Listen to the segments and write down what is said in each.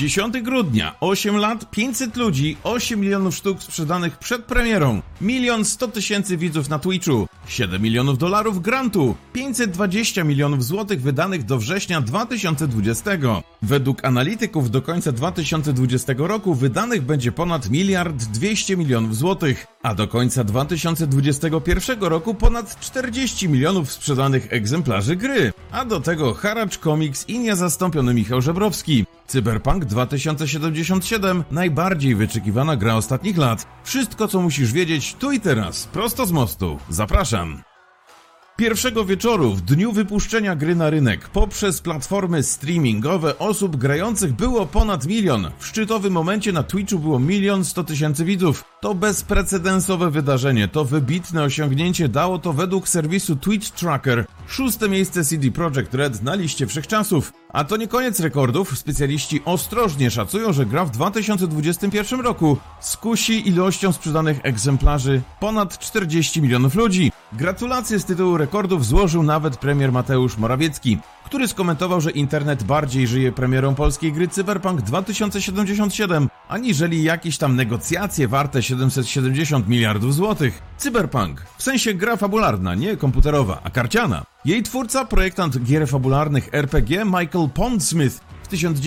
10 grudnia, 8 lat, 500 ludzi, 8 milionów sztuk sprzedanych przed premierą, 1 100 000 widzów na Twitchu, $7 milionów grantu, 520 milionów złotych wydanych do września 2020. Według analityków do końca 2020 roku wydanych będzie ponad 1 200 milionów złotych, a do końca 2021 roku ponad 40 milionów sprzedanych egzemplarzy gry. A do tego Haracz Comics i niezastąpiony Michał Żebrowski. Cyberpunk 2077, najbardziej wyczekiwana gra ostatnich lat. Wszystko, co musisz wiedzieć tu i teraz, prosto z mostu. Zapraszam! Pierwszego wieczoru, w dniu wypuszczenia gry na rynek, poprzez platformy streamingowe osób grających było ponad 1 milion. W szczytowym momencie na Twitchu było 1 100 000 widzów. To bezprecedensowe wydarzenie, to wybitne osiągnięcie, dało to według serwisu Twitch Tracker 6. miejsce CD Projekt Red na liście wszechczasów. A to nie koniec rekordów, specjaliści ostrożnie szacują, że gra w 2021 roku skusi ilością sprzedanych egzemplarzy ponad 40 milionów ludzi. Gratulacje z tytułu rekordów złożył nawet premier Mateusz Morawiecki, który skomentował, że internet bardziej żyje premierą polskiej gry Cyberpunk 2077, aniżeli jakieś tam negocjacje warte 770 miliardów złotych. Cyberpunk, w sensie gra fabularna, nie komputerowa, a karciana. Jej twórca, projektant gier fabularnych RPG Michael Pondsmith w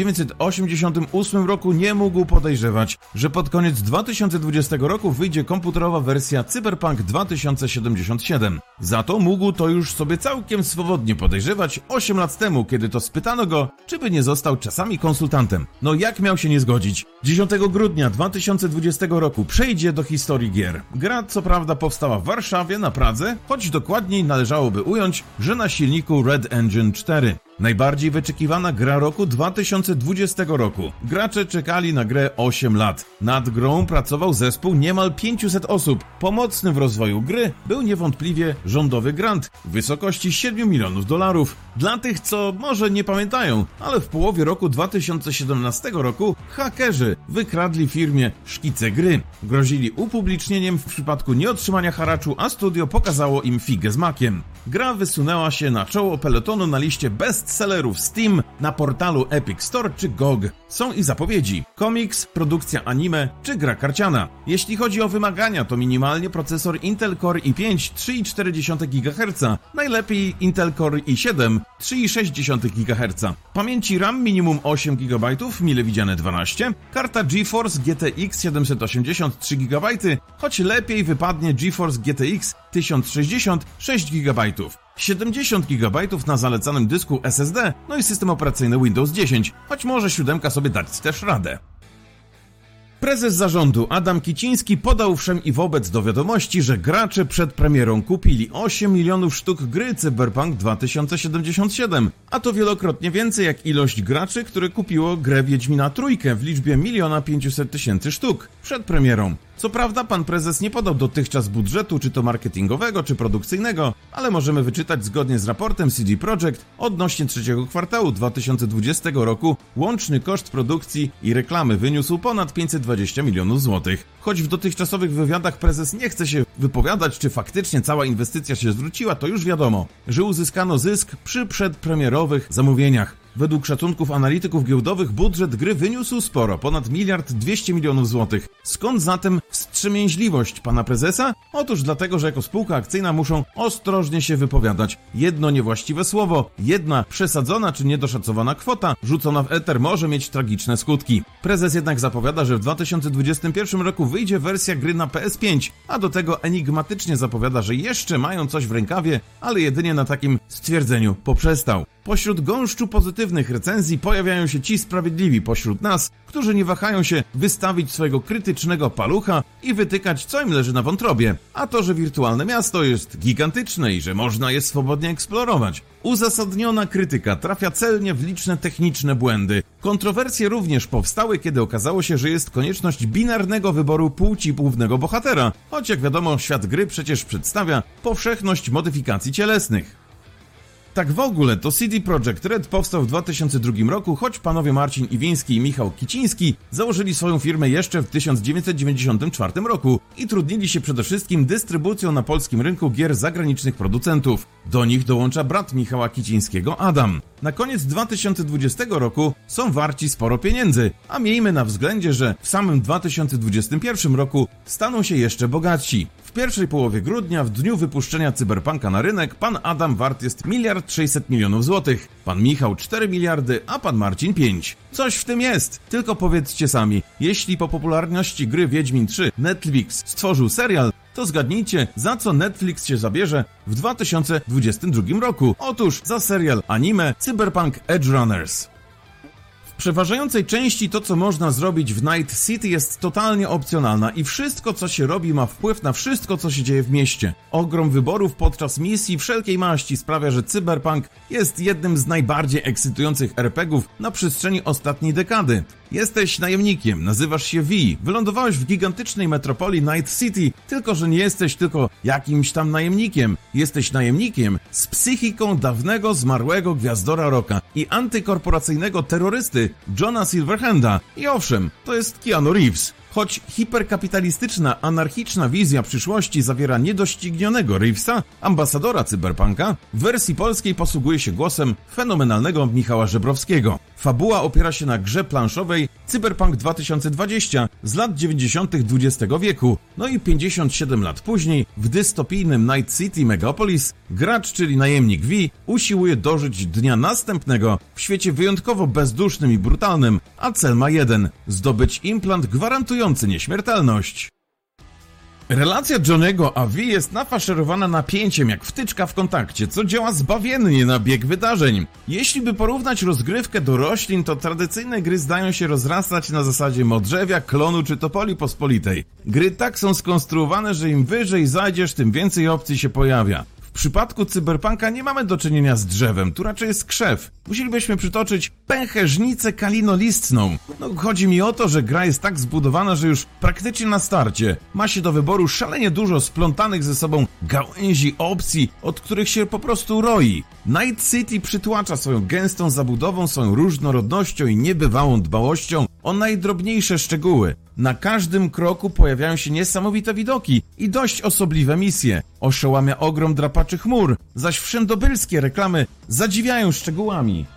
1988 roku nie mógł podejrzewać, że pod koniec 2020 roku wyjdzie komputerowa wersja Cyberpunk 2077. Za to mógł to już sobie całkiem swobodnie podejrzewać 8 lat temu, kiedy to spytano go, czy by nie został czasami konsultantem. No jak miał się nie zgodzić? 10 grudnia 2020 roku przejdzie do historii gier. Gra co prawda powstała w Warszawie, na Pradze, choć dokładniej należałoby ująć, że na silniku Red Engine 4. Najbardziej wyczekiwana gra roku 2020 roku. Gracze czekali na grę 8 lat. Nad grą pracował zespół niemal 500 osób. Pomocny w rozwoju gry był niewątpliwie rządowy grant w wysokości $7 milionów. Dla tych, co może nie pamiętają, ale w połowie roku 2017 roku hakerzy wykradli firmie szkice gry. Grozili upublicznieniem w przypadku nieotrzymania haraczu, a studio pokazało im figę z makiem. Gra wysunęła się na czoło peletonu na liście bestsellerów Steam, na portalu Epic Store czy GOG. Są i zapowiedzi: komiks, produkcja anime czy gra karciana. Jeśli chodzi o wymagania, to minimalnie procesor Intel Core i5 3,4 GHz, najlepiej Intel Core i7 3,6 GHz. Pamięci RAM minimum 8 GB, mile widziane 12, karta GeForce GTX 780 3 GB, choć lepiej wypadnie GeForce GTX 1060 6 GB. 70 GB na zalecanym dysku SSD, no i system operacyjny Windows 10, choć może 7 sobie dać też radę. Prezes zarządu Adam Kiciński podał wszem i wobec do wiadomości, że gracze przed premierą kupili 8 milionów sztuk gry Cyberpunk 2077, a to wielokrotnie więcej jak ilość graczy, które kupiło grę Wiedźmina Trójkę w liczbie 1 500 000 sztuk przed premierą. Co prawda pan prezes nie podał dotychczas budżetu, czy to marketingowego, czy produkcyjnego, ale możemy wyczytać zgodnie z raportem CD Projekt odnośnie trzeciego kwartału 2020 roku łączny koszt produkcji i reklamy wyniósł ponad 520 milionów złotych. Choć w dotychczasowych wywiadach prezes nie chce się wypowiadać, czy faktycznie cała inwestycja się zwróciła, to już wiadomo, że uzyskano zysk przy przedpremierowych zamówieniach. Według szacunków analityków giełdowych budżet gry wyniósł sporo, ponad 1 200 milionów złotych. Skąd zatem wstrzemięźliwość pana prezesa? Otóż dlatego, że jako spółka akcyjna muszą ostrożnie się wypowiadać. Jedno niewłaściwe słowo, jedna przesadzona czy niedoszacowana kwota rzucona w eter może mieć tragiczne skutki. Prezes jednak zapowiada, że w 2021 roku wyjdzie wersja gry na PS5, a do tego enigmatycznie zapowiada, że jeszcze mają coś w rękawie, ale jedynie na takim stwierdzeniu poprzestał. Pośród gąszczu pozytywnych recenzji pojawiają się ci sprawiedliwi pośród nas, którzy nie wahają się wystawić swojego krytycznego palucha i wytykać, co im leży na wątrobie. A to, że wirtualne miasto jest gigantyczne i że można je swobodnie eksplorować. Uzasadniona krytyka trafia celnie w liczne techniczne błędy. Kontrowersje również powstały, kiedy okazało się, że jest konieczność binarnego wyboru płci głównego bohatera, choć jak wiadomo świat gry przecież przedstawia powszechność modyfikacji cielesnych. Tak w ogóle to CD Projekt Red powstał w 2002 roku, choć panowie Marcin Iwiński i Michał Kiciński założyli swoją firmę jeszcze w 1994 roku i trudnili się przede wszystkim dystrybucją na polskim rynku gier zagranicznych producentów. Do nich dołącza brat Michała Kicińskiego, Adam. na koniec 2020 roku są warci sporo pieniędzy, a miejmy na względzie, że w samym 2021 roku staną się jeszcze bogatsi. W pierwszej połowie grudnia, w dniu wypuszczenia Cyberpunka na rynek, pan Adam wart jest 1,6 mld złotych, pan Michał 4 miliardy, a pan Marcin 5. Coś w tym jest, tylko powiedzcie sami, jeśli po popularności gry Wiedźmin 3 Netflix stworzył serial, to zgadnijcie, za co Netflix się zabierze w 2022 roku. Otóż za serial anime Cyberpunk Edge Runners. W przeważającej części to, co można zrobić w Night City, jest totalnie opcjonalna i wszystko, co się robi, ma wpływ na wszystko, co się dzieje w mieście. Ogrom wyborów podczas misji wszelkiej maści sprawia, że Cyberpunk jest jednym z najbardziej ekscytujących RPGów na przestrzeni ostatniej dekady. Jesteś najemnikiem, nazywasz się V, wylądowałeś w gigantycznej metropolii Night City, tylko że nie jesteś tylko jakimś tam najemnikiem. Jesteś najemnikiem z psychiką dawnego zmarłego gwiazdora rocka i antykorporacyjnego terrorysty Johna Silverhanda. I owszem, to jest Keanu Reeves. Choć hiperkapitalistyczna, anarchiczna wizja przyszłości zawiera niedoścignionego Reevesa, ambasadora Cyberpunka, w wersji polskiej posługuje się głosem fenomenalnego Michała Żebrowskiego. Fabuła opiera się na grze planszowej Cyberpunk 2020 z lat 90. XX wieku. No i 57 lat później, w dystopijnym Night City Megapolis, gracz, czyli najemnik V, usiłuje dożyć dnia następnego w świecie wyjątkowo bezdusznym i brutalnym, a cel ma jeden – zdobyć implant gwarantujący nieśmiertelność. Relacja Johnego a V jest nafaszerowana napięciem jak wtyczka w kontakcie, co działa zbawiennie na bieg wydarzeń. Jeśli by porównać rozgrywkę do roślin, to tradycyjne gry zdają się rozrastać na zasadzie modrzewia, klonu czy topoli pospolitej. Gry tak są skonstruowane, że im wyżej zajdziesz, tym więcej opcji się pojawia. W przypadku Cyberpunka nie mamy do czynienia z drzewem, tu raczej jest krzew. Musielibyśmy przytoczyć pęcherzycę kalinolistną. Chodzi mi o to, że gra jest tak zbudowana, że już praktycznie na starcie ma się do wyboru szalenie dużo splątanych ze sobą gałęzi opcji, od których się po prostu roi. Night City przytłacza swoją gęstą zabudową, swoją różnorodnością i niebywałą dbałością o najdrobniejsze szczegóły. Na każdym kroku pojawiają się niesamowite widoki i dość osobliwe misje. Oszołamia ogrom drapaczy chmur, zaś wszędobylskie reklamy zadziwiają szczegółami.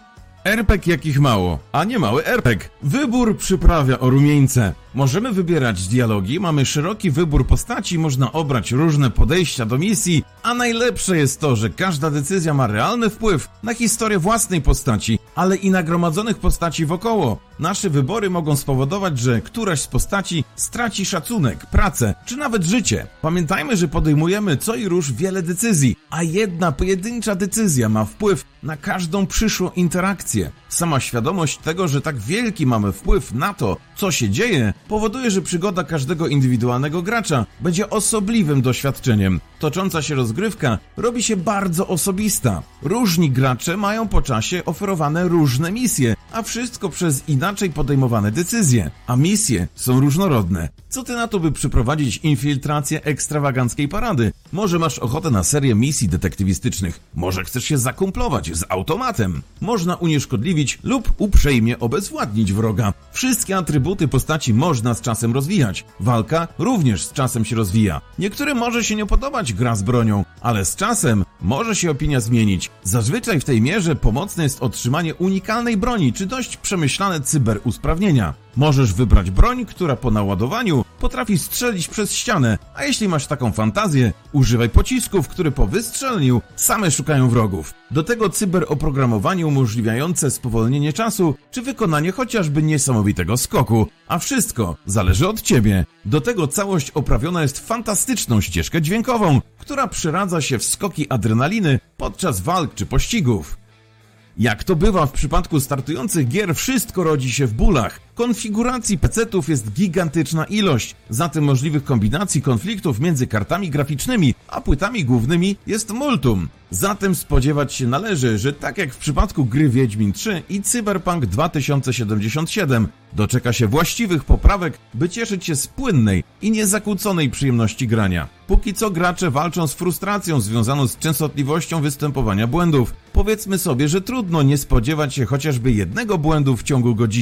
RPG jakich mało, a nie mały RPG. Wybór przyprawia o rumieńce. Możemy wybierać dialogi, mamy szeroki wybór postaci, można obrać różne podejścia do misji, a najlepsze jest to, że każda decyzja ma realny wpływ na historię własnej postaci, ale i nagromadzonych postaci wokoło. Nasze wybory mogą spowodować, że któraś z postaci straci szacunek, pracę, czy nawet życie. Pamiętajmy, że podejmujemy co i róż wiele decyzji, a jedna pojedyncza decyzja ma wpływ na każdą przyszłą interakcję. Sama świadomość tego, że tak wielki mamy wpływ na to, co się dzieje, powoduje, że przygoda każdego indywidualnego gracza będzie osobliwym doświadczeniem. Tocząca się rozgrywka robi się bardzo osobista. Różni gracze mają po czasie oferowane różne misje, a wszystko przez inaczej podejmowane decyzje. A misje są różnorodne. Co ty na to, by przeprowadzić infiltrację ekstrawaganckiej parady? Może masz ochotę na serię misji detektywistycznych? Może chcesz się zakumplować z automatem? Można unieszkodliwić lub uprzejmie obezwładnić wroga. Wszystkie atrybuty postaci można z czasem rozwijać. Walka również z czasem się rozwija. Niektórym może się nie podobać gra z bronią, ale z czasem może się opinia zmienić. Zazwyczaj w tej mierze pomocne jest otrzymanie unikalnej broni czy dość przemyślane cyberusprawnienia. Możesz wybrać broń, która po naładowaniu potrafi strzelić przez ścianę, a jeśli masz taką fantazję, używaj pocisków, które po wystrzeleniu same szukają wrogów. Do tego cyberoprogramowanie umożliwiające spowolnienie czasu, czy wykonanie chociażby niesamowitego skoku, a wszystko zależy od ciebie. Do tego całość oprawiona jest fantastyczną ścieżką dźwiękową, która przeradza się w skoki adrenaliny podczas walk czy pościgów. Jak to bywa w przypadku startujących gier, wszystko rodzi się w bólach. Konfiguracji PC-ów jest gigantyczna ilość, zatem możliwych kombinacji konfliktów między kartami graficznymi a płytami głównymi jest multum. Zatem spodziewać się należy, że tak jak w przypadku gry Wiedźmin 3 i Cyberpunk 2077 doczeka się właściwych poprawek, by cieszyć się z płynnej i niezakłóconej przyjemności grania. Póki co gracze walczą z frustracją związaną z częstotliwością występowania błędów. Powiedzmy sobie, że trudno nie spodziewać się chociażby jednego błędu w ciągu godziny.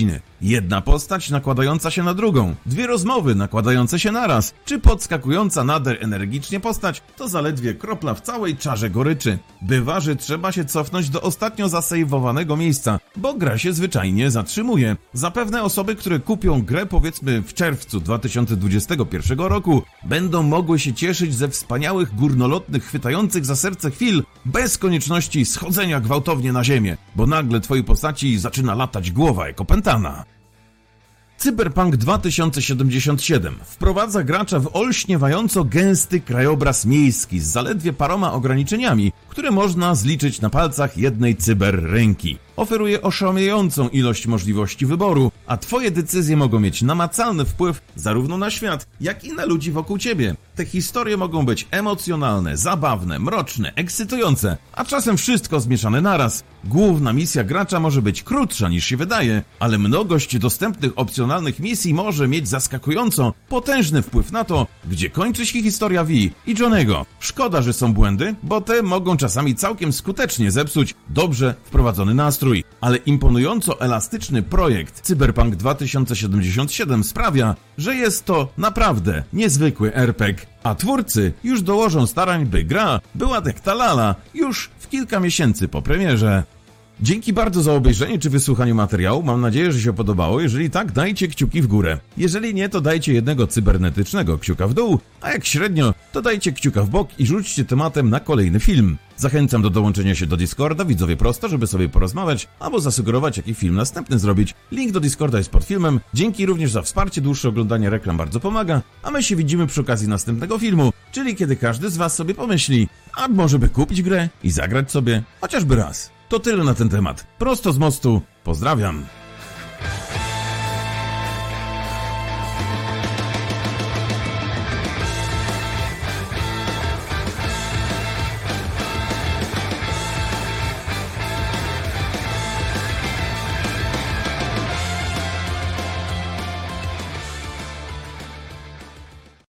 jedna postać nakładająca się na drugą, dwie rozmowy nakładające się naraz, czy podskakująca nader energicznie postać, to zaledwie kropla w całej czarze goryczy. Bywa, że trzeba się cofnąć do ostatnio zasejwowanego miejsca, bo gra się zwyczajnie zatrzymuje. Zapewne osoby, które kupią grę powiedzmy w czerwcu 2021 roku, będą mogły się cieszyć ze wspaniałych górnolotnych, chwytających za serce chwil, bez konieczności schodzenia gwałtownie na ziemię, bo nagle twojej postaci zaczyna latać głowa jak opętana. Cyberpunk 2077 wprowadza gracza w olśniewająco gęsty krajobraz miejski z zaledwie paroma ograniczeniami, które można zliczyć na palcach jednej cyberręki. Oferuje oszałamiającą ilość możliwości wyboru, a twoje decyzje mogą mieć namacalny wpływ zarówno na świat, jak i na ludzi wokół ciebie. Te historie mogą być emocjonalne, zabawne, mroczne, ekscytujące, a czasem wszystko zmieszane naraz. Główna misja gracza może być krótsza niż się wydaje, ale mnogość dostępnych opcjonalnych misji może mieć zaskakująco potężny wpływ na to, gdzie kończy się historia Vi i Johnego. Szkoda, że są błędy, bo te mogą czasami całkiem skutecznie zepsuć dobrze wprowadzony nastrój, ale imponująco elastyczny projekt Cyberpunk 2077 sprawia, że jest to naprawdę niezwykły RPG, a twórcy już dołożą starań, by gra była jak ta lala już w kilka miesięcy po premierze. Dzięki bardzo za obejrzenie czy wysłuchaniu materiału, mam nadzieję, że się podobało. Jeżeli tak, dajcie kciuki w górę. Jeżeli nie, to dajcie jednego cybernetycznego kciuka w dół, a jak średnio, to dajcie kciuka w bok i rzućcie tematem na kolejny film. Zachęcam do dołączenia się do Discorda, widzowie prosto, żeby sobie porozmawiać, albo zasugerować, jaki film następny zrobić. Link do Discorda jest pod filmem. Dzięki również za wsparcie, dłuższe oglądanie reklam bardzo pomaga, a my się widzimy przy okazji następnego filmu, czyli kiedy każdy z was sobie pomyśli, a może by kupić grę i zagrać sobie chociażby raz. To tyle na ten temat. Prosto z mostu. Pozdrawiam.